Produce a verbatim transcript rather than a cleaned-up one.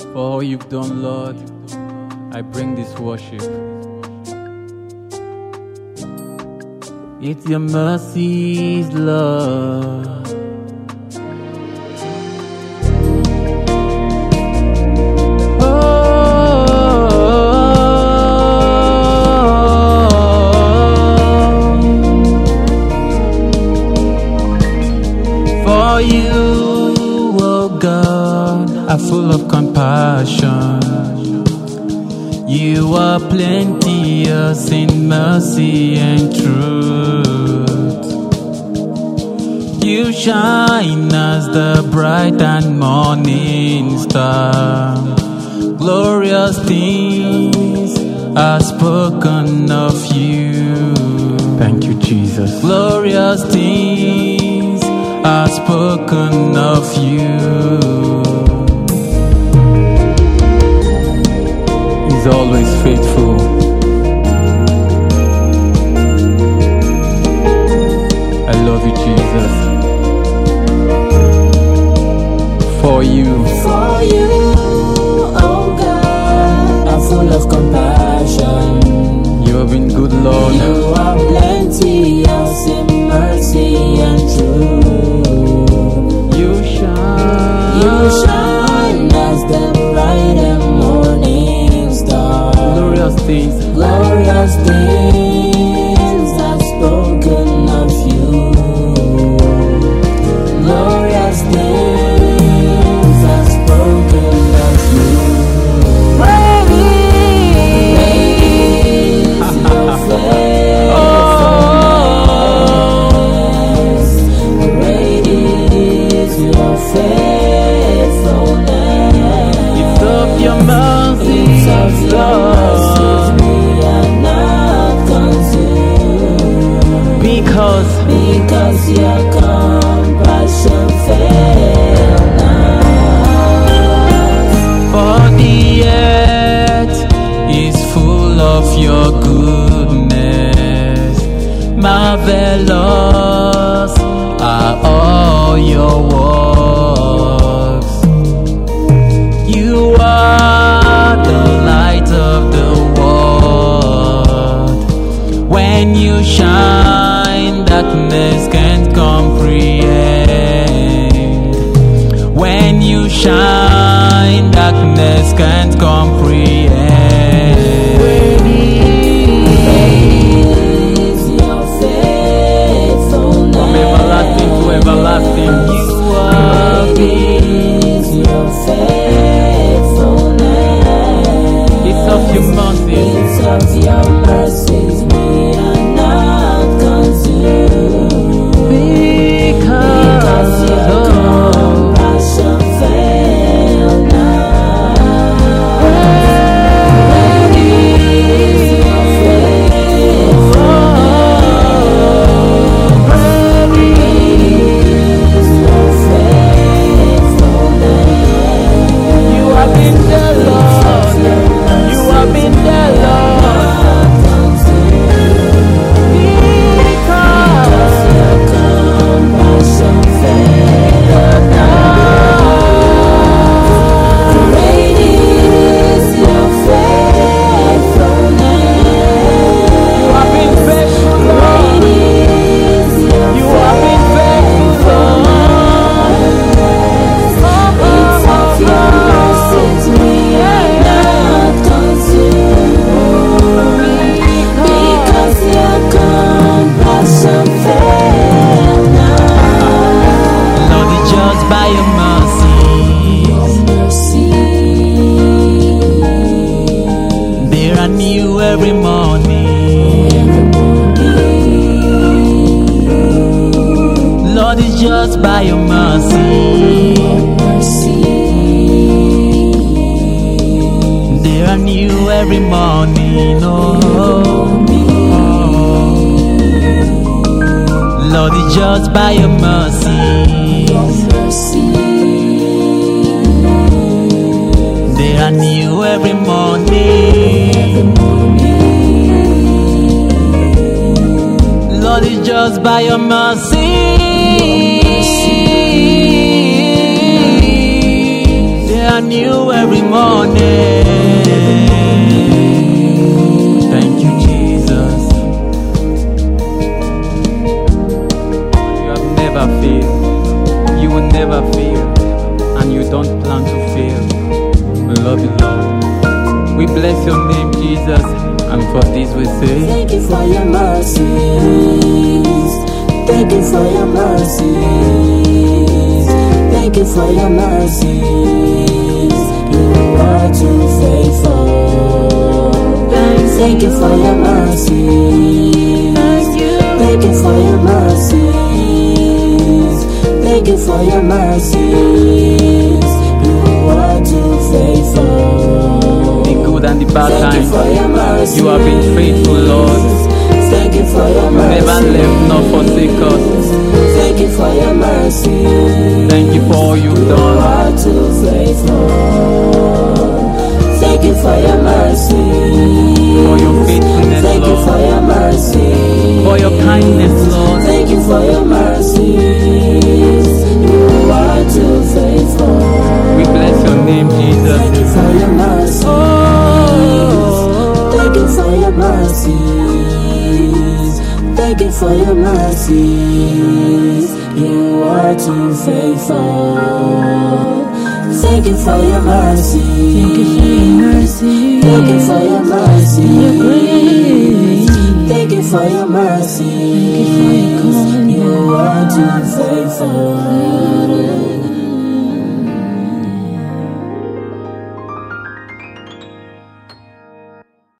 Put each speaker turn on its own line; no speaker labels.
For all you've done, Lord, I bring this worship. It's your mercies, Lord. For you, oh God, are full of compassion. You are plenteous in mercy and truth. You shine as the bright and morning star. Glorious things are spoken of you. Thank you, Jesus. Glorious things are spoken of you. He's always faithful. I love you, Jesus. For you,
for you, oh God, are full of compassion.
You have been good, Lord.
You are plenteous in mercy and truth.
You shine,
you shine as the bright and morning star.
Glorious things,
glorious things are spoken of you. Glorious things are spoken of you. Great is your faithfulness. Great is your faithfulness.
It's of your mercy, Lord. Because,
because your compassion fails not.
For the earth is full of your goodness. Marvelous are all your works. You are the light of the world. When you shine, darkness can't comprehend. When you shine, darkness can't comprehend.
Great is your faithfulness.
From everlasting to everlasting, you are
Great is your faithfulness.
It's of your mercies.
It's of your mercies we are not consumed. Because your compassion fail not. Great is your faithfulness. Great is your faithfulness.
You have been there, Lord. You have been there, Lord. Every morning, Lord, it's just by your mercy. They are new every morning. Oh, Lord, it's just by your mercy. They are new every morning. Lord, it's just by your mercy. They are are new every morning. Thank you, Jesus. You have never failed. You will never fail, and you don't plan to fail. We love you, Lord. We bless your name, Jesus, and for this we say,
Thank you for your mercies. Thank you for your mercies. Thank you for your mercies. You are too faithful. Thank you for your mercies. Thank you for your mercies. Thank you for your mercies. You are too faithful.
the good and the bad
Thank you
times,
for your mercies.
you have been faithful, Lord.
Thank you for your
You
mercies.
never left nor forsake us.
Thank you for your mercy.
Thank you for all you've
You
done.
are too faithful. Thank you for your mercy.
For your faithfulness,
Thank you for
Lord.
your mercy.
For your kindness, Lord.
Thank you for your mercies. You are too faithful.
We bless your name, Jesus.
Thank you for your mercy. Thank you for your mercies. Thank you for your mercies. You are too faithful. Thank you for your mercy. Thank you for your mercy. Thank you for your mercy. You are too faithful.